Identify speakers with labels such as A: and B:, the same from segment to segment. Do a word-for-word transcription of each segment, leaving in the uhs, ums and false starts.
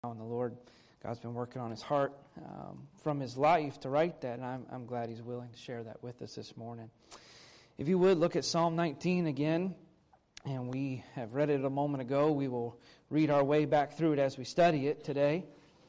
A: And the Lord, God's been working on his heart um, from his life to write that, and I'm, I'm glad he's willing to share that with us this morning. If you would, look at Psalm nineteen again, and we have read it a moment ago. We will read our way back through it as we study it today.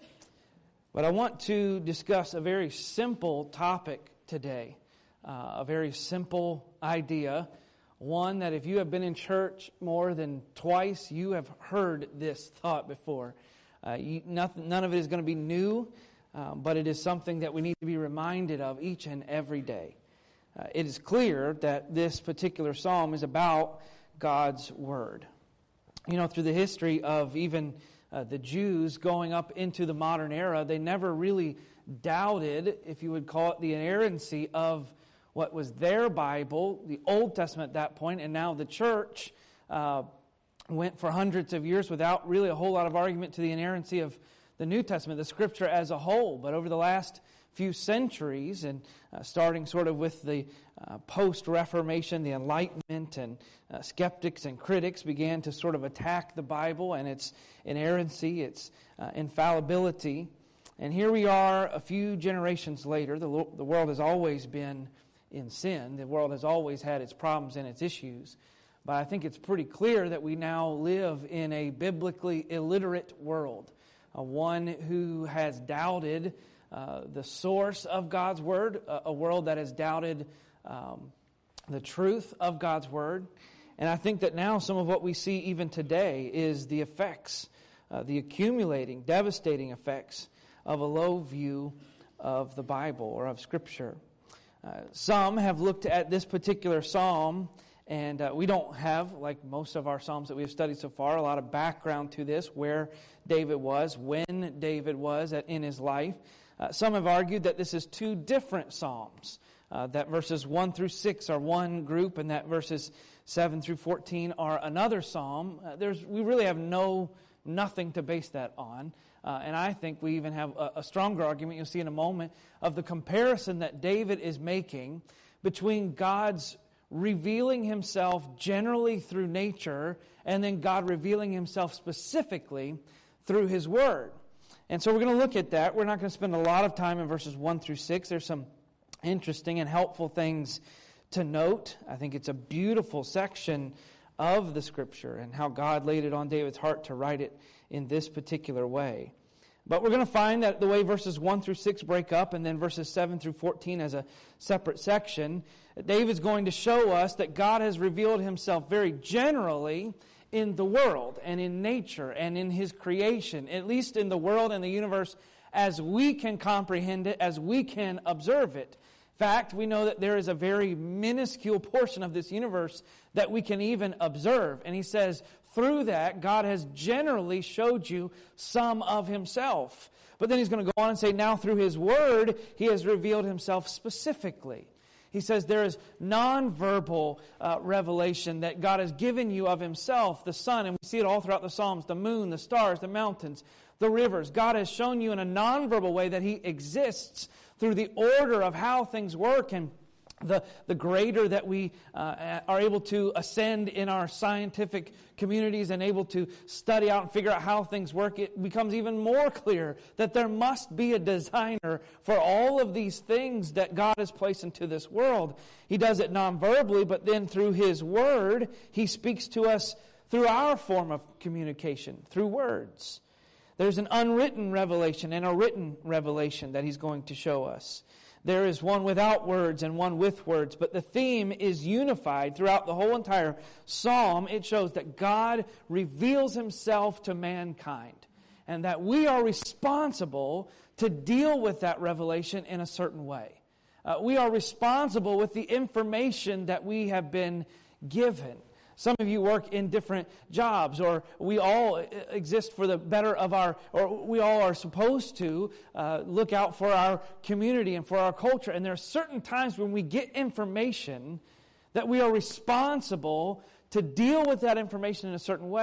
A: But I want to discuss a very simple topic today, uh, a very simple idea, one that if you have been in church more than twice, you have heard this thought before. Uh, you, nothing, none of it is going to be new, um, but it is something that we need to be reminded of each and every day. Uh, it is clear that this particular psalm is about God's Word. You know, through the history of even uh, the Jews going up into the modern era, they never really doubted, if you would call it, the inerrancy of what was their Bible, the Old Testament at that point, and now the church uh went for hundreds of years without really a whole lot of argument to the inerrancy of the New Testament, the Scripture as a whole. But over the last few centuries, and uh, starting sort of with the uh, post-Reformation, the Enlightenment, and uh, skeptics and critics began to sort of attack the Bible and its inerrancy, its uh, infallibility. And here we are a few generations later. The, lo- the world has always been in sin. The world has always had its problems and its issues. But I think it's pretty clear that we now live in a biblically illiterate world, uh, one who has doubted uh, the source of God's Word, a, a world that has doubted um, the truth of God's Word. And I think that now some of what we see even today is the effects, uh, the accumulating, devastating effects of a low view of the Bible or of Scripture. Uh, some have looked at this particular psalm. And uh, we don't have, like most of our Psalms that we have studied so far, a lot of background to this, where David was, when David was at, in his life. Uh, some have argued that this is two different Psalms, uh, that verses one through six are one group, and that verses seven through fourteen are another Psalm. Uh, there's we really have no nothing to base that on. Uh, and I think we even have a, a stronger argument, you'll see in a moment, of the comparison that David is making between God's revealing himself generally through nature, and then God revealing himself specifically through his Word. And so we're going to look at that. We're not going to spend a lot of time in verses one through six. There's some interesting and helpful things to note. I think it's a beautiful section of the Scripture and how God laid it on David's heart to write it in this particular way. But we're going to find that the way verses one through six break up, and then verses seven through fourteen as a separate section, David's going to show us that God has revealed himself very generally in the world and in nature and in his creation, at least in the world and the universe as we can comprehend it, as we can observe it. In fact, we know that there is a very minuscule portion of this universe that we can even observe. And he says, through that, God has generally showed you some of himself. But then he's going to go on and say, now through his Word, he has revealed himself specifically. He says there is nonverbal uh, revelation that God has given you of himself, the sun, and we see it all throughout the Psalms, the moon, the stars, the mountains, the rivers. God has shown you in a nonverbal way that he exists through the order of how things work, and the, the greater that we uh, are able to ascend in our scientific communities and able to study out and figure out how things work, it becomes even more clear that there must be a designer for all of these things that God has placed into this world. He does it non-verbally, but then through his Word, he speaks to us through our form of communication, through words. There's an unwritten revelation and a written revelation that he's going to show us. There is one without words and one with words, but the theme is unified throughout the whole entire psalm. It shows that God reveals himself to mankind, and that we are responsible to deal with that revelation in a certain way. Uh, we are responsible with the information that we have been given. Some of you work in different jobs, or we all exist for the better of our, or we all are supposed to uh, look out for our community and for our culture. And there are certain times when we get information that we are responsible to deal with that information in a certain way.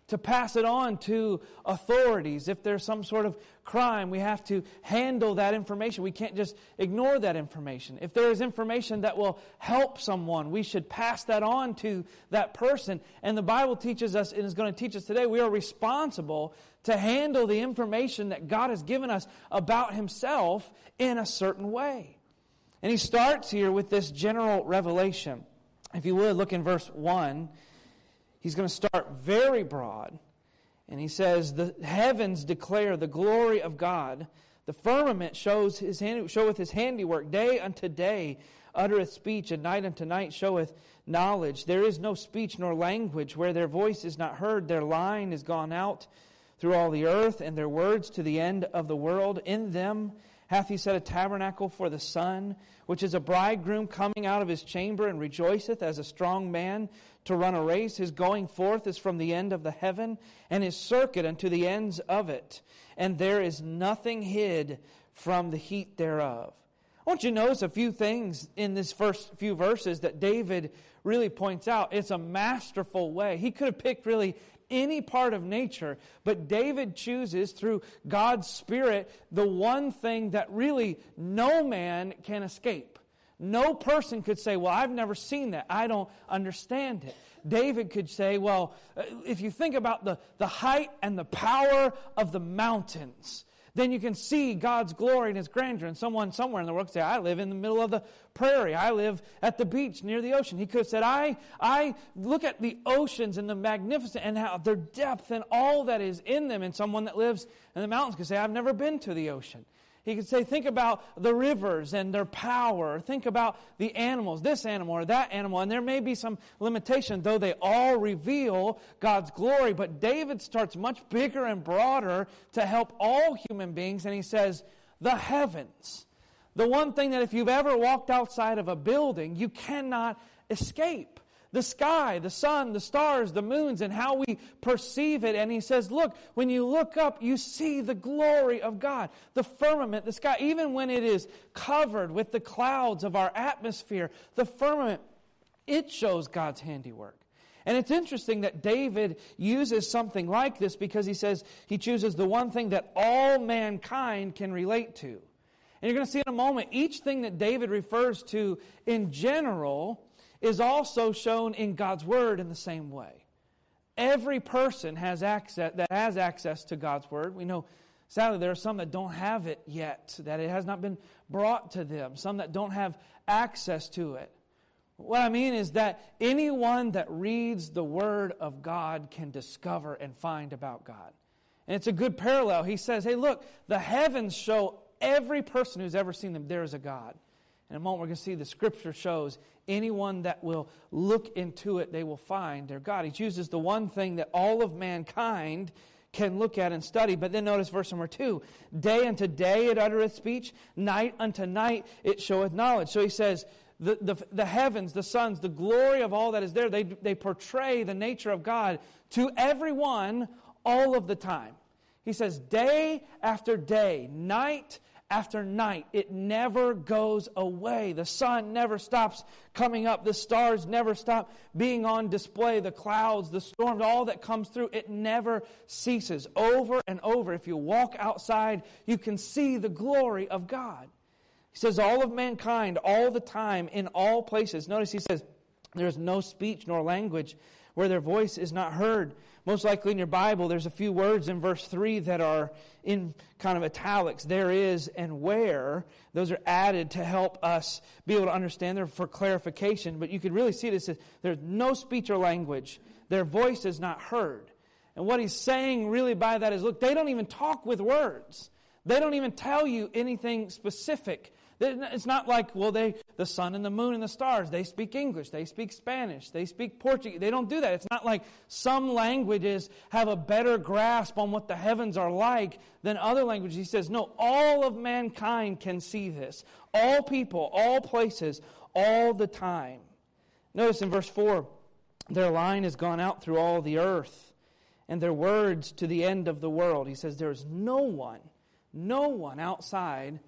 A: to pass it on to authorities. If there's some sort of crime, we have to handle that information. We can't just ignore that information. If there is information that will help someone, we should pass that on to that person. And the Bible teaches us, and is going to teach us today, we are responsible to handle the information that God has given us about Himself in a certain way. And He starts here with this general revelation. If you would, look in verse one. He's going to start very broad. And he says, the heavens declare the glory of God. The firmament shows his hand, showeth his handiwork. Day unto day uttereth speech, and night unto night showeth knowledge. There is no speech nor language where their voice is not heard. Their line is gone out through all the earth, and their words to the end of the world. In them hath He set a tabernacle for the sun, which is a bridegroom coming out of his chamber, and rejoiceth as a strong man to run a race. His going forth is from the end of the heaven, and his circuit unto the ends of it. And there is nothing hid from the heat thereof. I want you to notice a few things in this first few verses that David really points out. It's a masterful way. He could have picked really any part of nature, but David chooses through God's Spirit the one thing that really no man can escape. No person could say, well, I've never seen that. I don't understand it. David could say, well, if you think about the, the height and the power of the mountains, then you can see God's glory and His grandeur. And someone somewhere in the world could say, I live in the middle of the prairie. I live at the beach near the ocean. He could have said, I, I look at the oceans and the magnificent and how their depth and all that is in them. And someone that lives in the mountains could say, I've never been to the ocean. He could say, think about the rivers and their power. Think about the animals, this animal or that animal. And there may be some limitation, though they all reveal God's glory. But David starts much bigger and broader to help all human beings. And he says, the heavens. The one thing that if you've ever walked outside of a building, you cannot escape. The sky, the sun, the stars, the moons, and how we perceive it. And he says, look, when you look up, you see the glory of God. The firmament, the sky, even when it is covered with the clouds of our atmosphere, the firmament, it shows God's handiwork. And it's interesting that David uses something like this because he says he chooses the one thing that all mankind can relate to. And you're going to see in a moment, each thing that David refers to in general is also shown in God's Word in the same way. Every person has access that has access to God's Word. We know, sadly, there are some that don't have it yet, that it has not been brought to them, some that don't have access to it. What I mean is that anyone that reads the Word of God can discover and find about God. And it's a good parallel. He says, hey, look, the heavens show every person who's ever seen them there is a God. In a moment, we're going to see the Scripture shows anyone that will look into it, they will find their God. He chooses the one thing that all of mankind can look at and study. But then notice verse number two. Day unto day it uttereth speech, night unto night it showeth knowledge. So he says, the, the, the heavens, the suns, the glory of all that is there, they, they portray the nature of God to everyone all of the time. He says, day after day, night after night, it never goes away. The sun never stops coming up. The stars never stop being on display. The clouds, the storms, all that comes through, it never ceases. Over and over, if you walk outside, you can see the glory of God. He says all of mankind, all the time, in all places. Notice he says, there is no speech nor language where their voice is not heard. Most likely in your Bible, there's a few words in verse three that are in kind of italics. There is and where. Those are added to help us be able to understand. They're for clarification. But you could really see this. There's no speech or language. Their voice is not heard. And what he's saying really by that is, look, they don't even talk with words. They don't even tell you anything specific. It's not like, well, they, the sun and the moon and the stars, they speak English, they speak Spanish, they speak Portuguese. They don't do that. It's not like some languages have a better grasp on what the heavens are like than other languages. He says, no, all of mankind can see this. All people, all places, all the time. Notice in verse four, their line has gone out through all the earth, and their words to the end of the world. He says there is no one, no one outside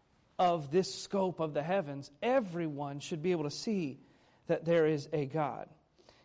A: of this scope of the heavens. Everyone should be able to see that there is a God.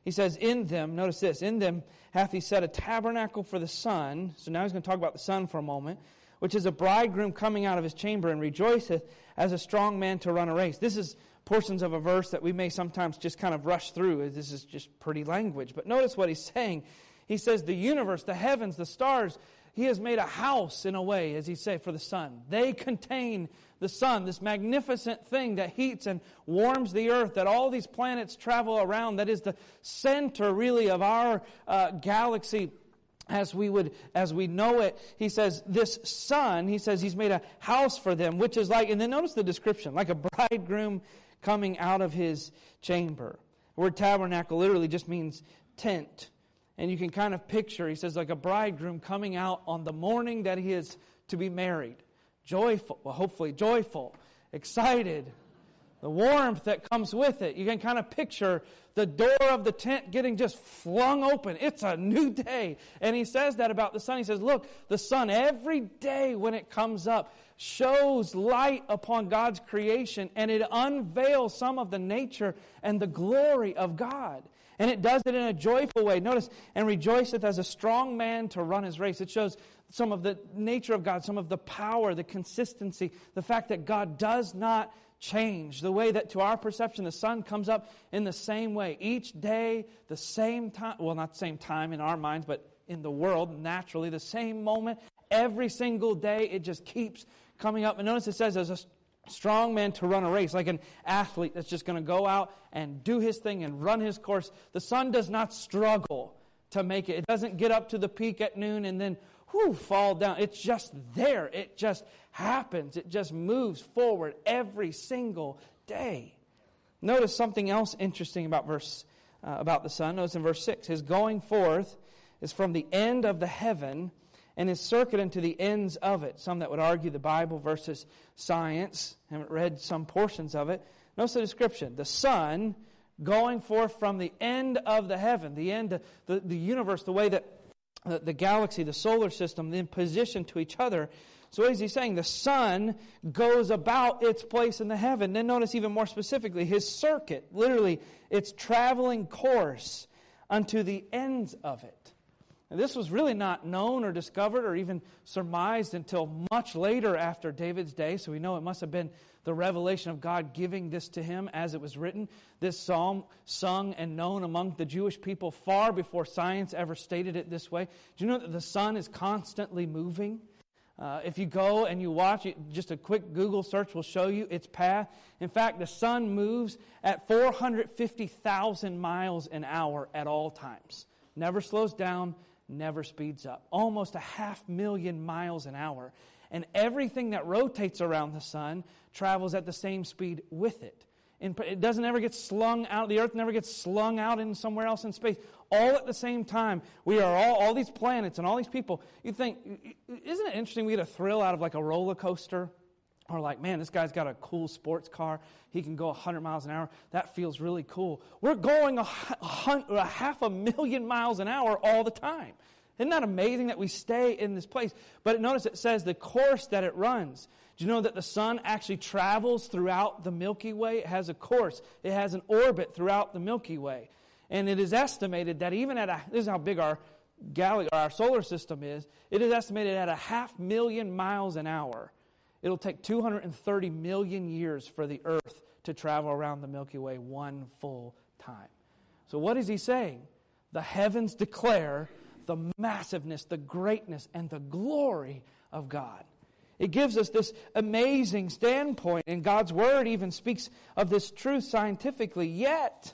A: He says, in them, notice this, in them hath he set a tabernacle for the sun. So now he's going to talk about the sun for a moment. Which is a bridegroom coming out of his chamber, and rejoiceth as a strong man to run a race. This is portions of a verse that we may sometimes just kind of rush through. This is just pretty language. But notice what he's saying. He says the universe, the heavens, the stars, he has made a house in a way, as he say, for the sun. They contain the sun, this magnificent thing that heats and warms the earth, that all these planets travel around, that is the center really of our uh, galaxy. As we would, as we know it, he says, this sun, he says he's made a house for them, which is like, and then notice the description, like a bridegroom coming out of his chamber. The word tabernacle literally just means tent. And you can kind of picture, he says, like a bridegroom coming out on the morning that he is to be married. Joyful, well, hopefully joyful, excited. The warmth that comes with it. You can kind of picture the door of the tent getting just flung open. It's a new day. And he says that about the sun. He says, look, the sun every day when it comes up shows light upon God's creation, and it unveils some of the nature and the glory of God. And it does it in a joyful way. Notice, and rejoiceth as a strong man to run his race. It shows some of the nature of God, some of the power, the consistency, the fact that God does not change. The way that to our perception the sun comes up in the same way. Each day, the same time, well, not the same time in our minds, but in the world, naturally, the same moment. Every single day, it just keeps coming up. And notice it says, as a strong man to run a race, like an athlete that's just going to go out and do his thing and run his course. The sun does not struggle to make it. It doesn't get up to the peak at noon and then whew, fall down. It's just there. It just happens. It just moves forward every single day. Notice something else interesting about verse uh, about the sun. Notice in verse six, his going forth is from the end of the heaven, and his circuit into the ends of it. Some that would argue the Bible versus science. Haven't read some portions of it. Notice the description. The sun going forth from the end of the heaven, the end, the, the universe, the way that the, the galaxy, the solar system, in position to each other. So what is he saying? The sun goes about its place in the heaven. Then notice even more specifically, his circuit, literally its traveling course unto the ends of it. And this was really not known or discovered or even surmised until much later after David's day. So we know it must have been the revelation of God giving this to him as it was written. This psalm sung and known among the Jewish people far before science ever stated it this way. Do you know that the sun is constantly moving? Uh, if you go and you watch it, just a quick Google search will show you its path. In fact, the sun moves at four hundred fifty thousand miles an hour at all times. Never slows down, never speeds up. Almost a half million miles an hour. And everything that rotates around the sun travels at the same speed with it. And it doesn't ever get slung out. The earth never gets slung out in somewhere else in space. All at the same time. We are all, all these planets and all these people. You think, isn't it interesting we get a thrill out of like a roller coaster? Or like, man, this guy's got a cool sports car. He can go one hundred miles an hour. That feels really cool. We're going a, a, a half a million miles an hour all the time. Isn't that amazing that we stay in this place? But notice it says the course that it runs. Do you know that the sun actually travels throughout the Milky Way? It has a course. It has an orbit throughout the Milky Way. And it is estimated that even at a, this is how big our galaxy, our solar system is, it is estimated at a half million miles an hour. It'll take two hundred thirty million years for the Earth to travel around the Milky Way one full time. So what is he saying? The heavens declare the massiveness, the greatness, and the glory of God. It gives us this amazing standpoint, and God's Word even speaks of this truth scientifically. Yet,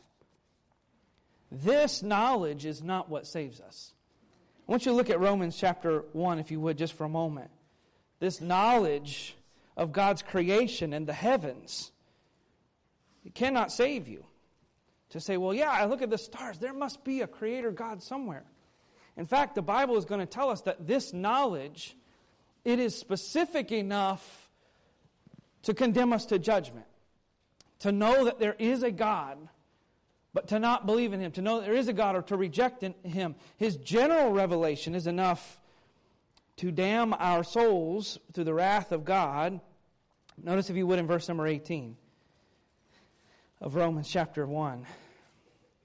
A: this knowledge is not what saves us. I want you to look at Romans chapter one, if you would, just for a moment. This knowledge of God's creation and the heavens, it cannot save you. To say, well, yeah, I look at the stars. There must be a creator God somewhere. In fact, the Bible is going to tell us that this knowledge, it is specific enough to condemn us to judgment. To know that there is a God, but to not believe in Him. To know that there is a God or to reject Him. His general revelation is enough to damn our souls through the wrath of God. Notice, if you would, in verse number eighteen of Romans chapter one.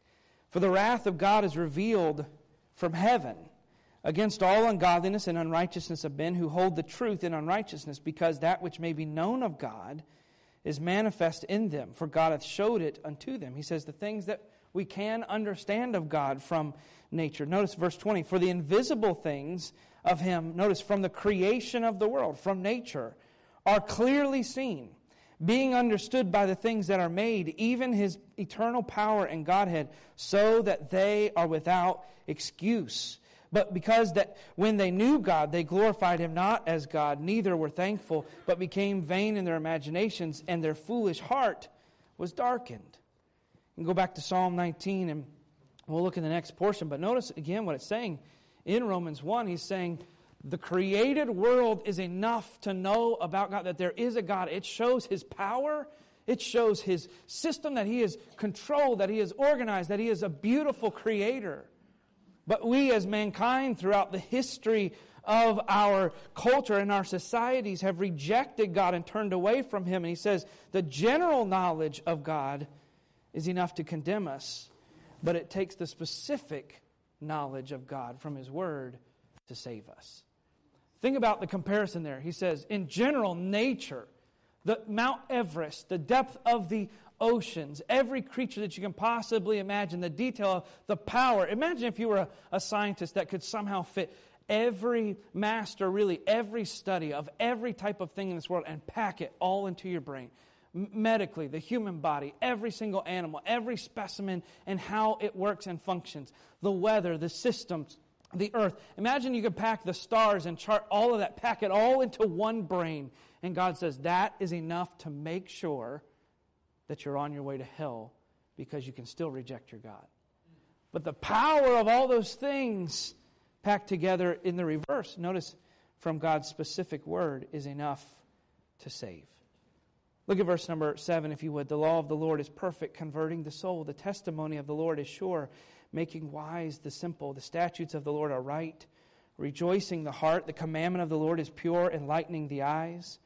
A: For the wrath of God is revealed from heaven against all ungodliness and unrighteousness of men who hold the truth in unrighteousness, because that which may be known of God is manifest in them, for God hath showed it unto them. He says the things that we can understand of God from nature. Notice verse twenty, for the invisible things of Him, notice, from the creation of the world, from nature, are clearly seen, being understood by the things that are made, even His eternal power and Godhead, so that they are without excuse. But because that when they knew God, they glorified Him not as God, neither were thankful, but became vain in their imaginations, and their foolish heart was darkened. You can go back to Psalm nineteen, and we'll look in the next portion. But notice again what it's saying in Romans one. He's saying the created world is enough to know about God, that there is a God. It shows His power. It shows His system, that He is controlled, that He is organized, that He is a beautiful creator. But we as mankind throughout the history of our culture and our societies have rejected God and turned away from Him. And He says the general knowledge of God is enough to condemn us, but it takes the specific knowledge of God from His Word to save us. Think about the comparison there. He says, in general nature, the Mount Everest, the depth of the oceans, every creature that you can possibly imagine, the detail of the power. Imagine if you were a, a scientist that could somehow fit every master, really every study of every type of thing in this world and pack it all into your brain. M- medically, the human body, every single animal, every specimen, and how it works and functions. The weather, the systems, the earth. Imagine you could pack the stars and chart all of that, pack it all into one brain. And God says that is enough to make sure that you're on your way to hell, because you can still reject your God. But the power of all those things packed together in the reverse, notice, from God's specific word, is enough to save. Look at verse number seven, if you would. The law of the Lord is perfect, converting the soul. The testimony of the Lord is sure, making wise the simple. The statutes of the Lord are right, rejoicing the heart. The commandment of the Lord is pure, enlightening the eyes.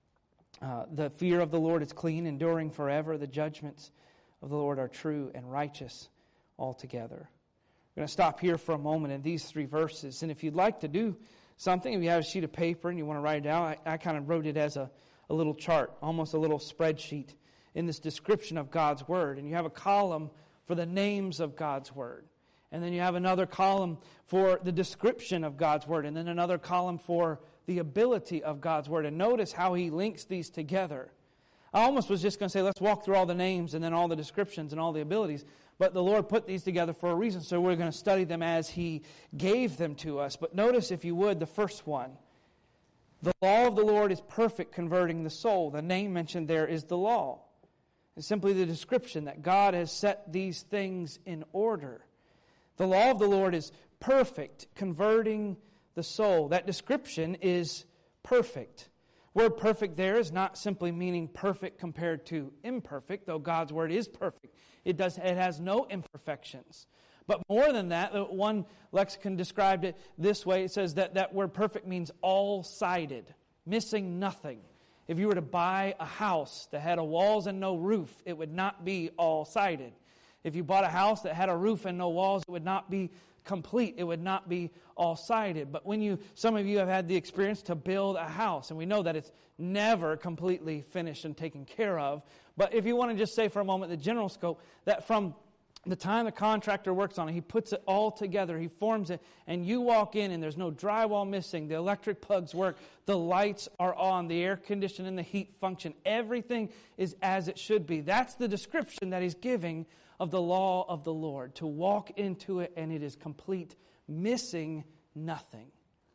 A: Uh, the fear of the Lord is clean, enduring forever. The judgments of the Lord are true and righteous altogether. We're going to stop here for a moment in these three verses. And if you'd like to do something, if you have a sheet of paper and you want to write it down, I, I kind of wrote it as a, a little chart, almost a little spreadsheet in this description of God's Word. And you have a column for the names of God's Word. And then you have another column for the description of God's Word. And then another column for the ability of God's Word. And notice how He links these together. I almost was just going to say, let's walk through all the names and then all the descriptions and all the abilities. But the Lord put these together for a reason, so we're going to study them as He gave them to us. But notice, if you would, the first one. The law of the Lord is perfect, converting the soul. The name mentioned there is the law. It's simply the description that God has set these things in order. The law of the Lord is perfect, converting the soul. That description is perfect. Word perfect there is not simply meaning perfect compared to imperfect, though God's Word is perfect. It does. It has no imperfections. But more than that, one lexicon described it this way. It says that that word perfect means all-sided, missing nothing. If you were to buy a house that had a walls and no roof, it would not be all-sided. If you bought a house that had a roof and no walls, it would not be complete. It would not be all-sided. But when you, some of you have had the experience to build a house, and we know that it's never completely finished and taken care of. But if you want to just say for a moment the general scope, that from the time the contractor works on it, he puts it all together, he forms it, and you walk in and there's no drywall missing, the electric plugs work, the lights are on, the air conditioning and the heat function, everything is as it should be. That's the description that He's giving of the law of the Lord, to walk into it and it is complete, missing nothing.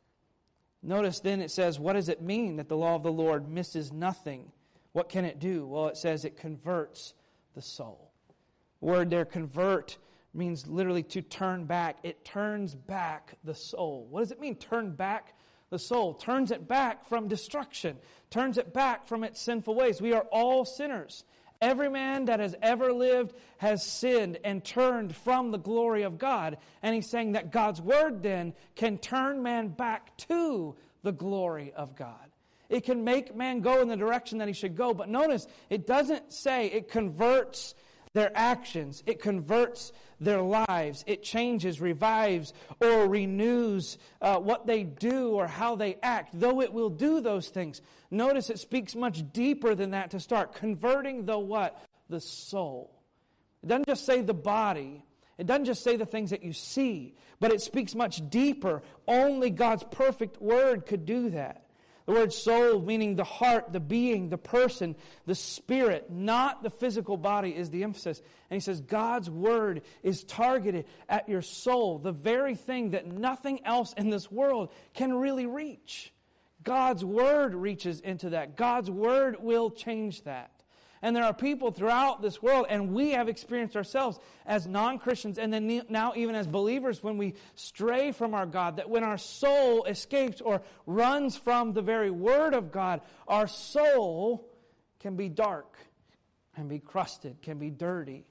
A: Notice then it says, what does it mean that the law of the Lord misses nothing? What can it do? Well, it says it converts the soul. The word there, convert, means literally to turn back. It turns back the soul. What does it mean, turn back the soul? Turns it back from destruction. Turns it back from its sinful ways. We are all sinners. Every man that has ever lived has sinned and turned from the glory of God. And He's saying that God's Word then can turn man back to the glory of God. It can make man go in the direction that he should go. But notice, it doesn't say it converts their actions. It converts their lives. It changes, revives, or renews uh, what they do or how they act, though it will do those things. Notice it speaks much deeper than that to start. Converting the what? The soul. It doesn't just say the body. It doesn't just say the things that you see, but it speaks much deeper. Only God's perfect word could do that. The word soul, meaning the heart, the being, the person, the spirit, not the physical body, is the emphasis. And he says God's word is targeted at your soul, the very thing that nothing else in this world can really reach. God's word reaches into that. God's word will change that. And there are people throughout this world, and we have experienced ourselves as non-Christians, and then now even as believers, when we stray from our God, that when our soul escapes or runs from the very Word of God, our soul can be dark, can be crusted, can be dirty.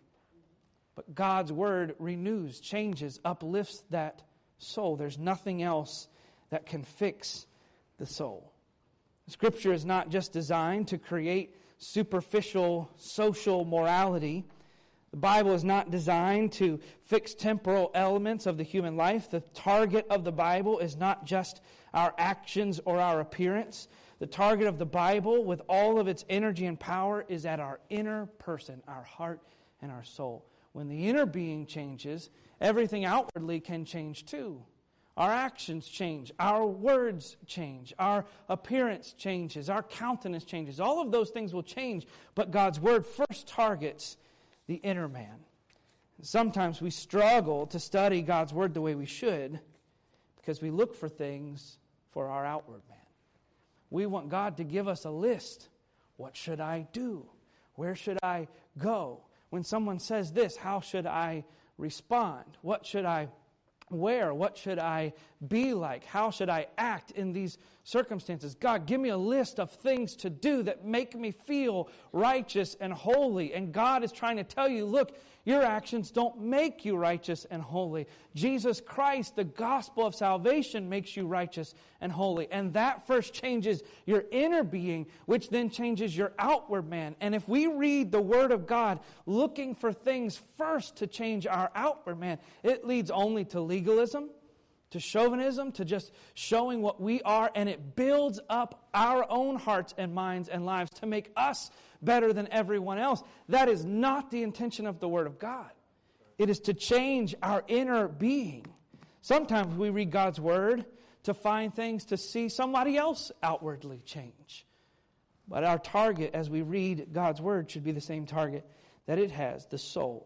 A: But God's Word renews, changes, uplifts that soul. There's nothing else that can fix the soul. Scripture is not just designed to create superficial social morality. The Bible is not designed to fix temporal elements of the human life. The target of the Bible is not just our actions or our appearance. The target of the Bible, with all of its energy and power, is at our inner person, our heart and our soul. When the inner being changes, everything outwardly can change too. Our actions change, our words change, our appearance changes, our countenance changes. All of those things will change, but God's Word first targets the inner man. Sometimes we struggle to study God's Word the way we should because we look for things for our outward man. We want God to give us a list. What should I do? Where should I go? When someone says this, how should I respond? What should I Where? What should I be like? How should I act in these circumstances? God, give me a list of things to do that make me feel righteous and holy. And God is trying to tell you, look, your actions don't make you righteous and holy. Jesus Christ, the gospel of salvation, makes you righteous and holy. And that first changes your inner being, which then changes your outward man. And if we read the Word of God looking for things first to change our outward man, it leads only to legalism, to chauvinism, to just showing what we are, and it builds up our own hearts and minds and lives to make us better than everyone else. That is not the intention of the Word of God. It is to change our inner being. Sometimes we read God's Word to find things to see somebody else outwardly change. But our target as we read God's Word should be the same target that it has, the soul.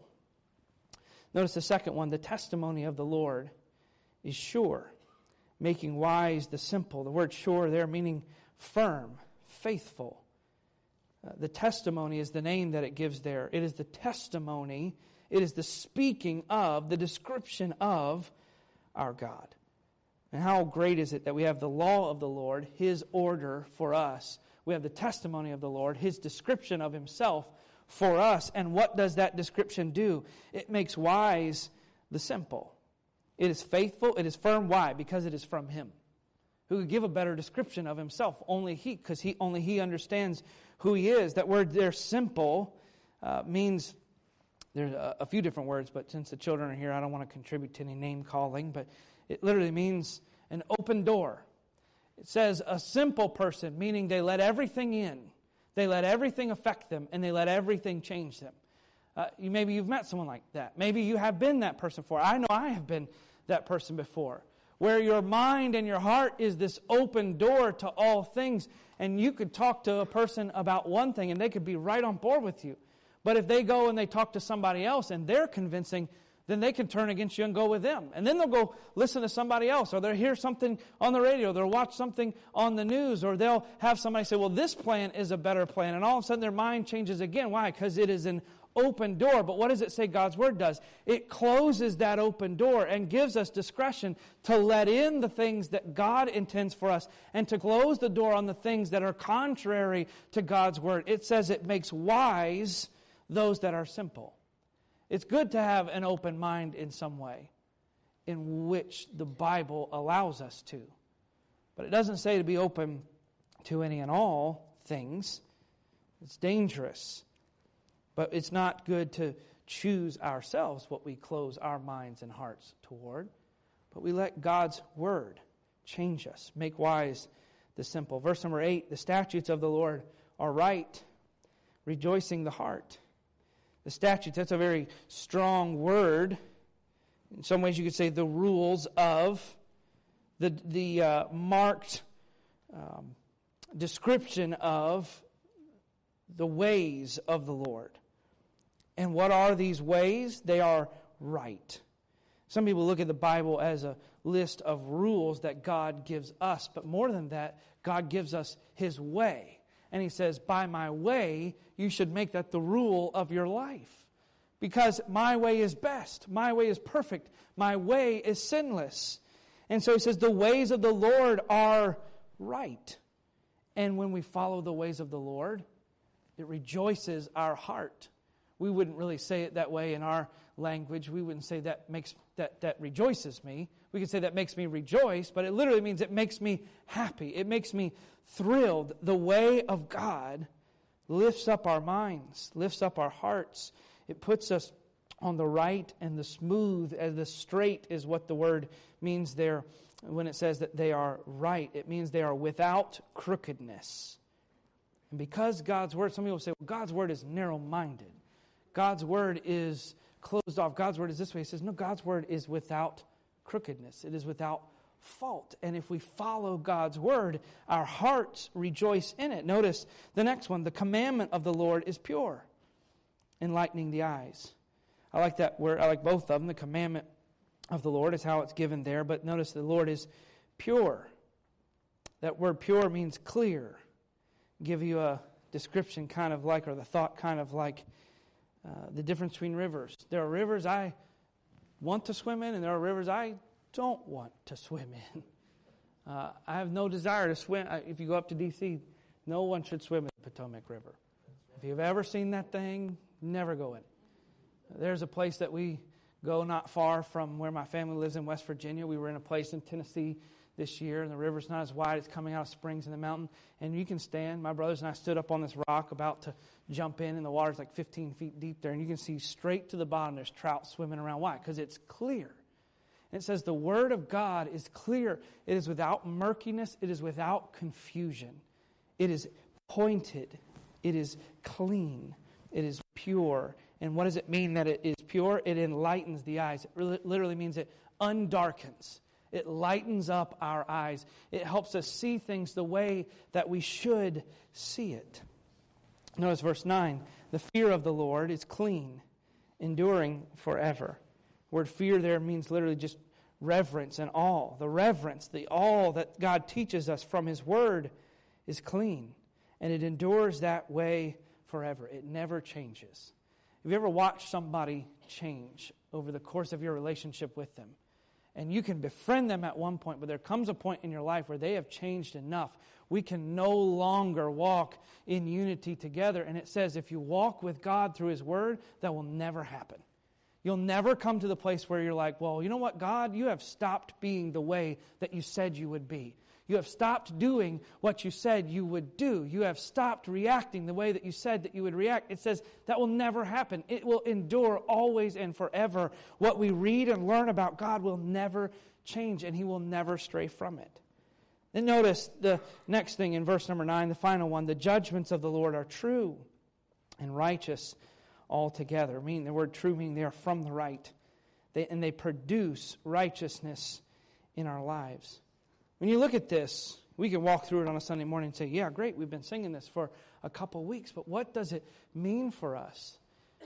A: Notice the second one, the testimony of the Lord is sure, making wise the simple. The word sure there meaning firm, faithful. Uh, the testimony is the name that it gives there. It is the testimony, it is the speaking of, the description of our God. And how great is it that we have the law of the Lord, His order for us. We have the testimony of the Lord, His description of Himself for us. And what does that description do? It makes wise the simple. It is faithful, it is firm. Why? Because it is from Him. Who could give a better description of Himself? Only He, because he only He understands who He is. That word there, simple, uh, means, there's a, a few different words, but since the children are here, I don't want to contribute to any name calling, but it literally means an open door. It says a simple person, meaning they let everything in. They let everything affect them, and they let everything change them. Uh, you, maybe you've met someone like that. Maybe you have been that person before. I know I have been that person before. Where your mind and your heart is this open door to all things. And you could talk to a person about one thing and they could be right on board with you. But if they go and they talk to somebody else and they're convincing, then they can turn against you and go with them. And then they'll go listen to somebody else, or they'll hear something on the radio, they'll watch something on the news, or they'll have somebody say, well, this plan is a better plan. And all of a sudden their mind changes again. Why? Because it is an open door. But what does it say God's Word does? It closes that open door and gives us discretion to let in the things that God intends for us and to close the door on the things that are contrary to God's Word. It says it makes wise those that are simple. It's good to have an open mind in some way, in which the Bible allows us to. But it doesn't say to be open to any and all things. It's dangerous. But it's not good to choose ourselves what we close our minds and hearts toward. But we let God's word change us, make wise the simple. Verse number eight, the statutes of the Lord are right, rejoicing the heart. The statutes, that's a very strong word. In some ways you could say the rules of, the, the uh, marked um, description of the ways of the Lord. And what are these ways? They are right. Some people look at the Bible as a list of rules that God gives us. But more than that, God gives us His way. And He says, by my way, you should make that the rule of your life. Because my way is best. My way is perfect. My way is sinless. And so He says, the ways of the Lord are right. And when we follow the ways of the Lord, it rejoices our heart. We wouldn't really say it that way in our language. We wouldn't say that makes that that rejoices me. We could say that makes me rejoice, but it literally means it makes me happy. It makes me thrilled. The way of God lifts up our minds, lifts up our hearts. It puts us on the right and the smooth, and the straight is what the word means there when it says that they are right. It means they are without crookedness. And because God's word, some people say, well, God's word is narrow-minded. God's word is closed off. God's word is this way. He says, no, God's word is without crookedness. It is without fault. And if we follow God's word, our hearts rejoice in it. Notice the next one. The commandment of the Lord is pure, enlightening the eyes. I like that word. I like both of them. The commandment of the Lord is how it's given there. But notice the Lord is pure. That word pure means clear. Give you a description kind of like, or the thought kind of like, Uh, the difference between rivers. There are rivers I want to swim in, and there are rivers I don't want to swim in. Uh, I have no desire to swim. Uh, if you go up to D C, no one should swim in the Potomac River. If you've ever seen that thing, never go in. There's a place that we go not far from where my family lives in West Virginia. We were in a place in Tennessee this year, and the river's not as wide. It's coming out of springs in the mountain, and you can stand. My brothers and I stood up on this rock about to jump in, and the water's like fifteen feet deep there, and you can see straight to the bottom. There's trout swimming around. Why? Because it's clear. And it says the Word of God is clear. It is without murkiness. It is without confusion. It is pointed. It is clean. It is pure. And what does it mean that it is pure? It enlightens the eyes. It literally means it undarkens. It lightens up our eyes. It helps us see things the way that we should see it. Notice verse nine. The fear of the Lord is clean, enduring forever. The word fear there means literally just reverence and awe. The reverence, the awe that God teaches us from His Word is clean. And it endures that way forever. It never changes. Have you ever watched somebody change over the course of your relationship with them? And you can befriend them at one point, but there comes a point in your life where they have changed enough. We can no longer walk in unity together. And it says if you walk with God through His Word, that will never happen. You'll never come to the place where you're like, well, you know what, God, you have stopped being the way that you said you would be. You have stopped doing what you said you would do. You have stopped reacting the way that you said that you would react. It says that will never happen. It will endure always and forever. What we read and learn about God will never change, and He will never stray from it. Then notice the next thing in verse number nine, the final one. The judgments of the Lord are true and righteous altogether. Meaning the word true meaning they are from the right. They, and they produce righteousness in our lives. When you look at this, we can walk through it on a Sunday morning and say, yeah, great, we've been singing this for a couple weeks, but what does it mean for us?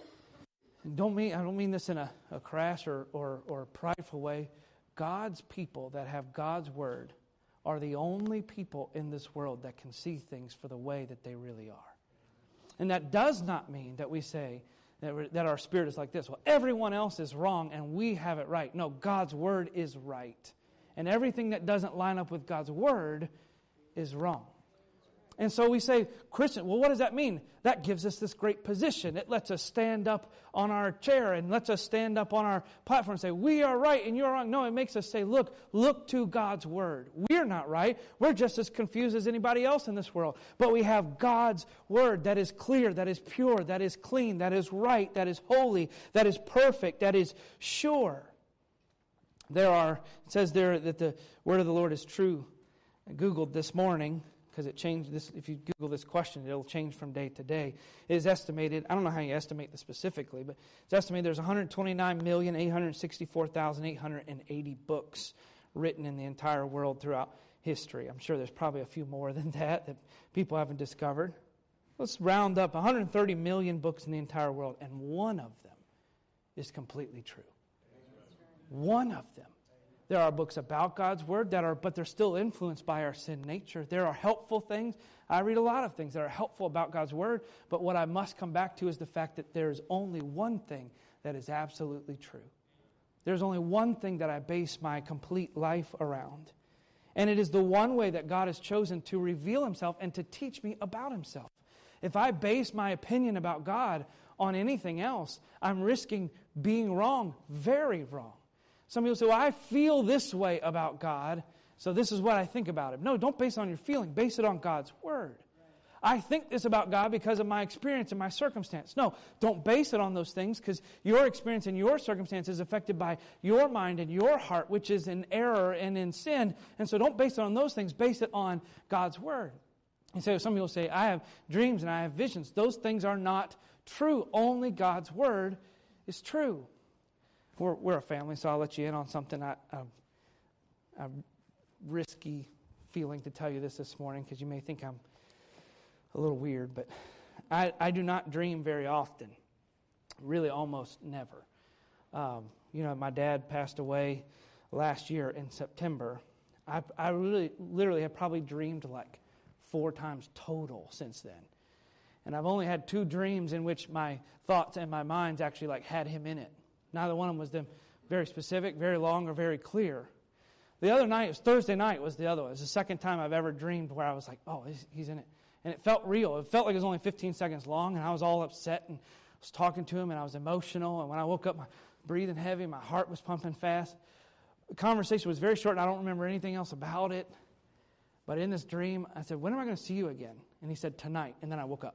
A: And don't mean I don't mean this in a, a crass or, or, or prideful way. God's people that have God's Word are the only people in this world that can see things for the way that they really are. And that does not mean that we say that, we're, that our spirit is like this. Well, everyone else is wrong and we have it right. No, God's Word is right. And everything that doesn't line up with God's Word is wrong. And so we say, Christian, well, what does that mean? That gives us this great position. It lets us stand up on our chair and lets us stand up on our platform and say, we are right and you are wrong. No, it makes us say, look, look to God's Word. We're we're not right. We're just as confused as anybody else in this world. But we have God's Word that is clear, that is pure, that is clean, that is right, that is holy, that is perfect, that is sure. There are, it says there that the Word of the Lord is true. I Googled this morning, because it changed this. If you Google this question, it'll change from day to day. It is estimated, I don't know how you estimate this specifically, but it's estimated there's one hundred twenty-nine million, eight hundred sixty-four thousand, eight hundred eighty books written in the entire world throughout history. I'm sure there's probably a few more than that that people haven't discovered. Let's round up one hundred thirty million books in the entire world, and one of them is completely true. One of them. There are books about God's Word that are, but they're still influenced by our sin nature. There are helpful things. I read a lot of things that are helpful about God's Word, but what I must come back to is the fact that there is only one thing that is absolutely true. There's only one thing that I base my complete life around. And it is the one way that God has chosen to reveal Himself and to teach me about Himself. If I base my opinion about God on anything else, I'm risking being wrong, very wrong. Some people say, well, I feel this way about God, so this is what I think about Him. No, don't base it on your feeling. Base it on God's Word. I think this about God because of my experience and my circumstance. No, don't base it on those things, because your experience and your circumstance is affected by your mind and your heart, which is in error and in sin. And so don't base it on those things. Base it on God's Word. And so some people say, I have dreams and I have visions. Those things are not true. Only God's Word is true. We're, we're a family, so I'll let you in on something. I, I, I'm risky feeling to tell you this this morning, because you may think I'm a little weird, but I, I do not dream very often. Really, almost never. Um, you know, my dad passed away last year in September. I, I really, literally have probably dreamed like four times total since then. And I've only had two dreams in which my thoughts and my minds actually like had him in it. Neither one of them was them very specific, very long, or very clear. The other night, it was Thursday night was the other one. It was the second time I've ever dreamed where I was like, oh, he's, he's in it. And it felt real. It felt like it was only fifteen seconds long, and I was all upset, and I was talking to him, and I was emotional. And when I woke up, my breathing heavy, my heart was pumping fast. The conversation was very short, and I don't remember anything else about it. But in this dream, I said, when am I going to see you again? And he said, tonight. And then I woke up.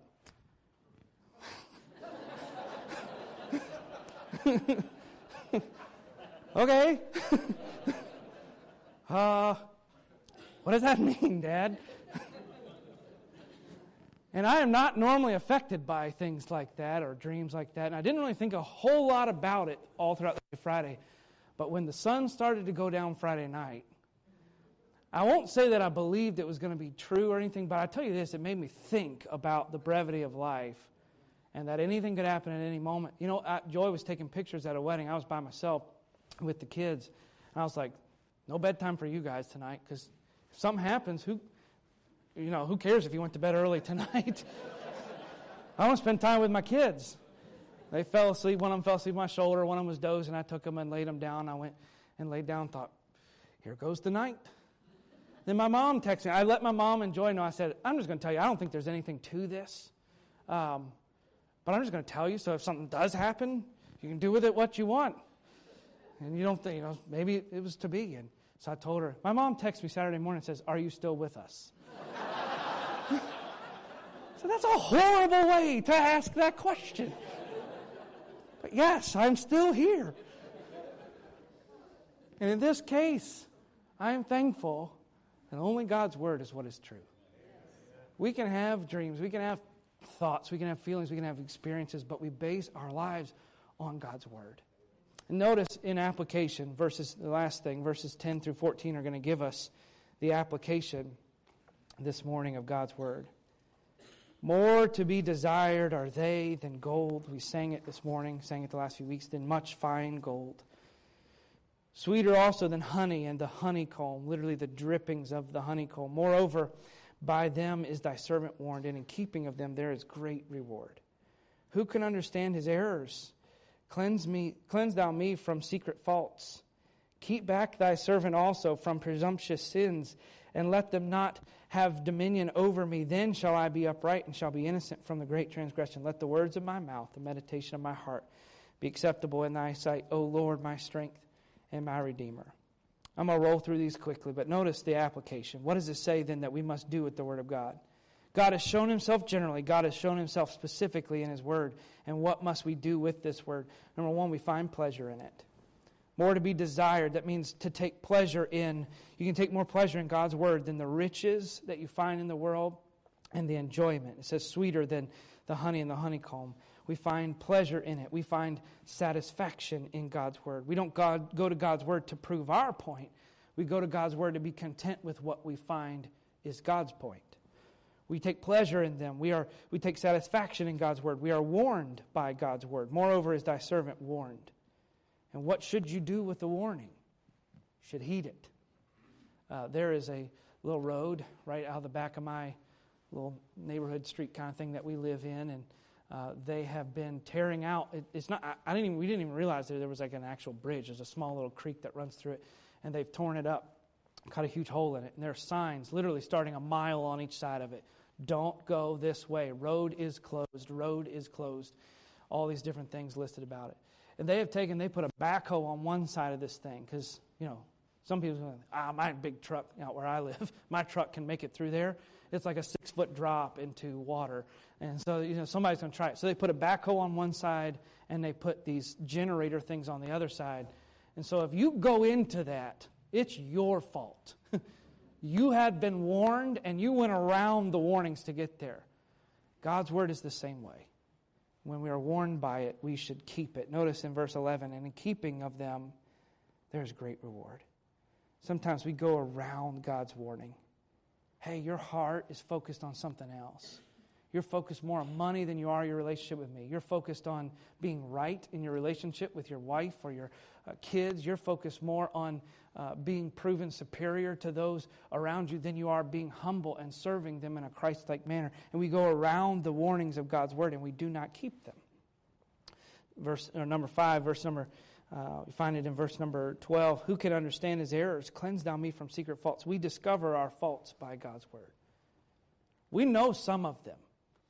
A: Okay. uh, what does that mean, Dad? And I am not normally affected by things like that or dreams like that. And I didn't really think a whole lot about it all throughout the Friday. But when the sun started to go down Friday night, I won't say that I believed it was going to be true or anything, but I tell you this, it made me think about the brevity of life and that anything could happen at any moment. You know, I, Joy was taking pictures at a wedding. I was by myself with the kids. And I was like, no bedtime for you guys tonight, because if something happens, who, you know, who cares if you went to bed early tonight? I want to spend time with my kids. They fell asleep. One of them fell asleep on my shoulder. One of them was dozing. I took them and laid them down. I went and laid down and thought, here goes the night. Then my mom texted me. I let my mom and Joy know. I said, I'm just going to tell you, I don't think there's anything to this. Um, but I'm just going to tell you, so if something does happen, you can do with it what you want. And you don't think, you know, maybe it was to be. And so I told her. My mom texts me Saturday morning and says, are you still with us? So that's a horrible way to ask that question. But yes, I'm still here. And in this case, I am thankful that only God's Word is what is true. We can have dreams, we can have thoughts, we can have feelings, we can have experiences, but we base our lives on God's Word. And notice in application, verses, the last thing, verses ten through fourteen are going to give us the application this morning of God's Word. More to be desired are they than gold. We sang it this morning, sang it the last few weeks, than much fine gold. Sweeter also than honey and the honeycomb, literally the drippings of the honeycomb. Moreover, by them is thy servant warned, and in keeping of them there is great reward. Who can understand his errors? Cleanse me, cleanse thou me from secret faults. Keep back thy servant also from presumptuous sins, and let them not have dominion over me. Then shall I be upright and shall be innocent from the great transgression. Let the words of my mouth, the meditation of my heart, be acceptable in thy sight, O Lord, my strength and my Redeemer. I'm going to roll through these quickly, but notice the application. What does it say then that we must do with the Word of God? God has shown Himself generally. God has shown Himself specifically in His Word. And what must we do with this Word? Number one, we find pleasure in it. More to be desired. That means to take pleasure in. You can take more pleasure in God's Word than the riches that you find in the world and the enjoyment. It says sweeter than the honey and the honeycomb. We find pleasure in it. We find satisfaction in God's Word. We don't God, go to God's Word to prove our point. We go to God's Word to be content with what we find is God's point. We take pleasure in them. We are we take satisfaction in God's Word. We are warned by God's Word. Moreover is thy servant warned. And what should you do with the warning? You should heed it. Uh, there is a little road right out of the back of my little neighborhood street kind of thing that we live in, and uh, they have been tearing out. It, it's not. I, I didn't even. We didn't even realize that there was like an actual bridge. There's a small little creek that runs through it, and they've torn it up, cut a huge hole in it, and there are signs literally starting a mile on each side of it. Don't go this way. Road is closed. Road is closed. All these different things listed about it. And they have taken, they put a backhoe on one side of this thing because, you know, some people are like, ah, my big truck out where I live, my truck can make it through there. It's like a six-foot drop into water. And so, you know, somebody's going to try it. So they put a backhoe on one side and they put these generator things on the other side. And so if you go into that, it's your fault. You had been warned, and you went around the warnings to get there. God's Word is the same way. When we are warned by it, we should keep it. Notice in verse eleven, and in keeping of them, there is great reward. Sometimes we go around God's warning. Hey, your heart is focused on something else. You're focused more on money than you are your relationship with me. You're focused on being right in your relationship with your wife or your uh, kids. You're focused more on uh, being proven superior to those around you than you are being humble and serving them in a Christ-like manner. And we go around the warnings of God's Word and we do not keep them. Verse or number five, verse number, uh, we find it in verse number twelve. Who can understand his errors? Cleanse thou me from secret faults. We discover our faults by God's Word. We know some of them.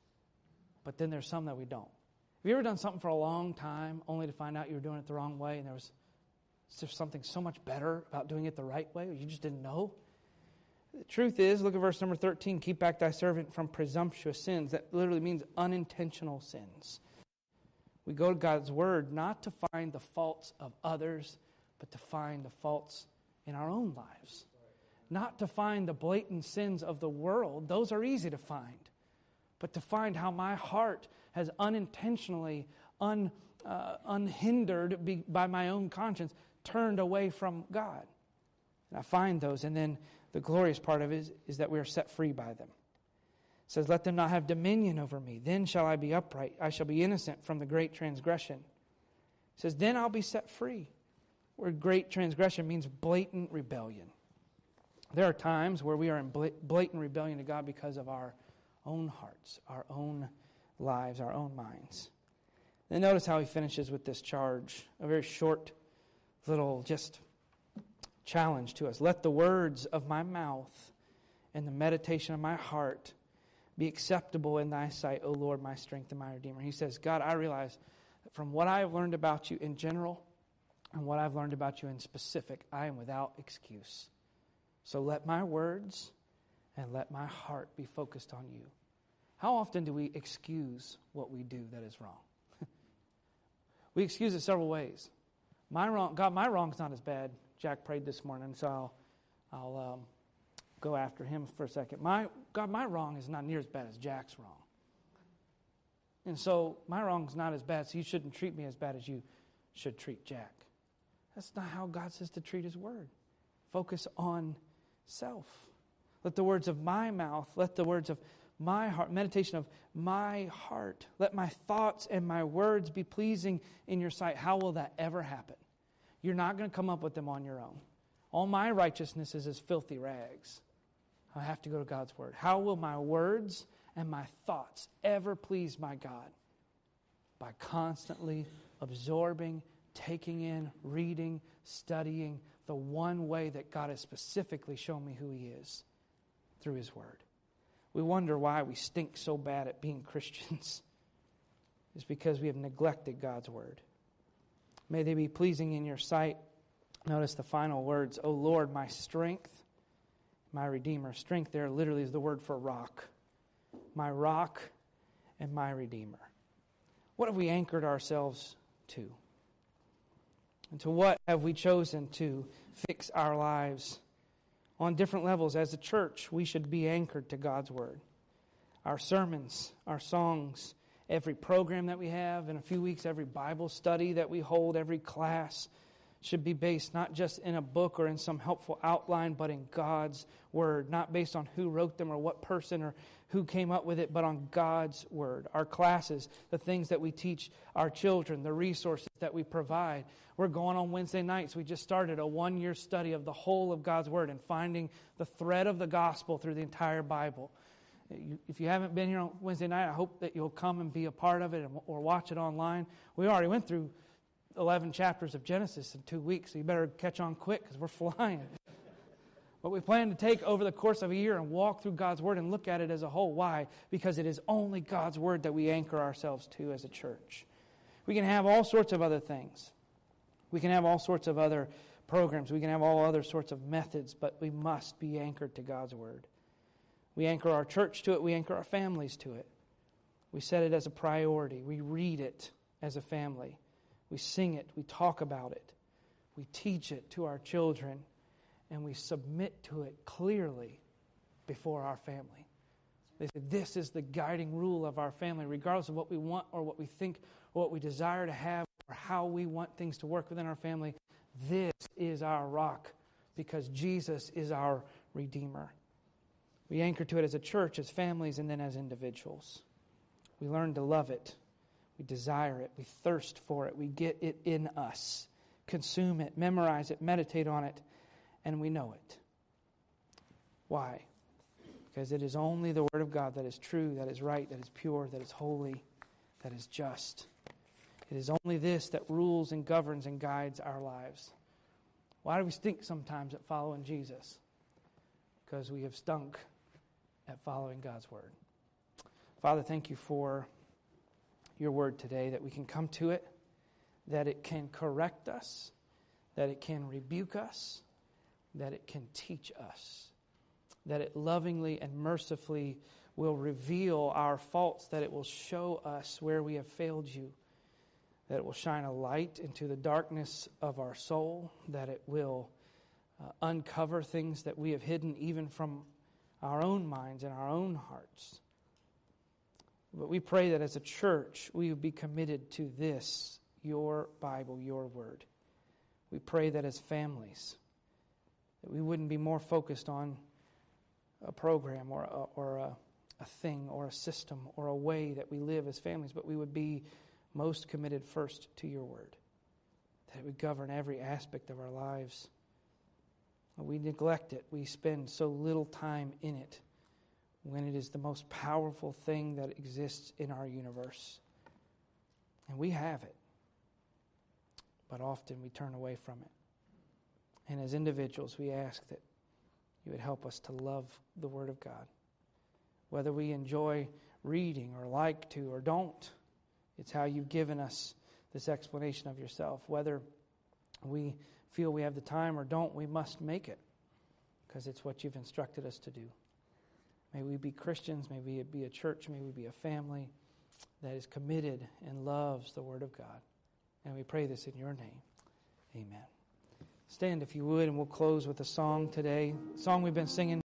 A: But then there's some that we don't. Have you ever done something for a long time only to find out you were doing it the wrong way and there was there's something so much better about doing it the right way or you just didn't know? The truth is, look at verse number thirteen, keep back thy servant from presumptuous sins. That literally means unintentional sins. We go to God's Word not to find the faults of others, but to find the faults in our own lives. Not to find the blatant sins of the world. Those are easy to find. But to find how my heart has unintentionally, un, uh, unhindered be, by my own conscience, turned away from God. And I find those. And then the glorious part of it is, is that we are set free by them. It says, let them not have dominion over me. Then shall I be upright. I shall be innocent from the great transgression. It says, then I'll be set free. Where great transgression means blatant rebellion. There are times where we are in blatant rebellion to God because of our own hearts, our own lives, our own minds. Then notice how he finishes with this charge, a very short little just challenge to us. Let the words of my mouth and the meditation of my heart be acceptable in thy sight, O Lord, my strength and my Redeemer. He says, God, I realize that from what I have learned about you in general and what I've learned about you in specific, I am without excuse. So let my words and let my heart be focused on you. How often do we excuse what we do that is wrong? We excuse it several ways. My wrong, God, my wrong's not as bad. Jack prayed this morning, so I'll, I'll um, go after him for a second. My God, my wrong is not near as bad as Jack's wrong. And so my wrong's not as bad, so you shouldn't treat me as bad as you should treat Jack. That's not how God says to treat His Word. Focus on self. Let the words of my mouth, let the words of my heart, meditation of my heart, let my thoughts and my words be pleasing in your sight. How will that ever happen? You're not going to come up with them on your own. All my righteousness is as filthy rags. I have to go to God's Word. How will my words and my thoughts ever please my God? By constantly absorbing, taking in, reading, studying the one way that God has specifically shown me who He is, through His Word. We wonder why we stink so bad at being Christians. It's because we have neglected God's Word. May they be pleasing in your sight. Notice the final words, O Lord, my strength, my Redeemer. Strength there literally is the word for rock. My rock and my Redeemer. What have we anchored ourselves to? And to what have we chosen to fix our lives? On different levels, as a church, we should be anchored to God's Word. Our sermons, our songs, every program that we have, in a few weeks, every Bible study that we hold, every class should be based not just in a book or in some helpful outline, but in God's Word. Not based on who wrote them or what person or who came up with it, but on God's Word. Our classes, the things that we teach our children, the resources that we provide. We're going on Wednesday nights. We just started a one-year study of the whole of God's Word and finding the thread of the gospel through the entire Bible. If you haven't been here on Wednesday night, I hope that you'll come and be a part of it or watch it online. We already went through eleven chapters of Genesis in two weeks, so you better catch on quick because we're flying. But we plan to take over the course of a year and walk through God's Word and look at it as a whole. Why? Because it is only God's Word that we anchor ourselves to as a church. We can have all sorts of other things. We can have all sorts of other programs. We can have all other sorts of methods, but we must be anchored to God's Word. We anchor our church to it. We anchor our families to it. We set it as a priority. We read it as a family. We sing it. We talk about it. We teach it to our children. And we submit to it clearly before our family. They say, this is the guiding rule of our family, regardless of what we want or what we think or what we desire to have or how we want things to work within our family. This is our rock because Jesus is our Redeemer. We anchor to it as a church, as families, and then as individuals. We learn to love it. We desire it. We thirst for it. We get it in us. Consume it, memorize it, meditate on it, and we know it. Why? Because it is only the Word of God that is true, that is right, that is pure, that is holy, that is just. It is only this that rules and governs and guides our lives. Why do we stink sometimes at following Jesus? Because we have stunk at following God's Word. Father, thank you for your Word today, that we can come to it, that it can correct us, that it can rebuke us, that it can teach us, that it lovingly and mercifully will reveal our faults, that it will show us where we have failed you, that it will shine a light into the darkness of our soul, that it will uh, uncover things that we have hidden even from our own minds and our own hearts. But we pray that as a church, we would be committed to this, your Bible, your Word. We pray that as families, that we wouldn't be more focused on a program or a, or a, a thing or a system or a way that we live as families, but we would be most committed first to your Word, that it would govern every aspect of our lives. We neglect it. We spend so little time in it when it is the most powerful thing that exists in our universe. And we have it, but often we turn away from it. And as individuals, we ask that you would help us to love the Word of God. Whether we enjoy reading or like to or don't, it's how you've given us this explanation of yourself. Whether we feel we have the time or don't, we must make it because it's what you've instructed us to do. May we be Christians, may we be a church, may we be a family that is committed and loves the Word of God. And we pray this in your name. Amen. Stand if you would, and we'll close with a song today. A song we've been singing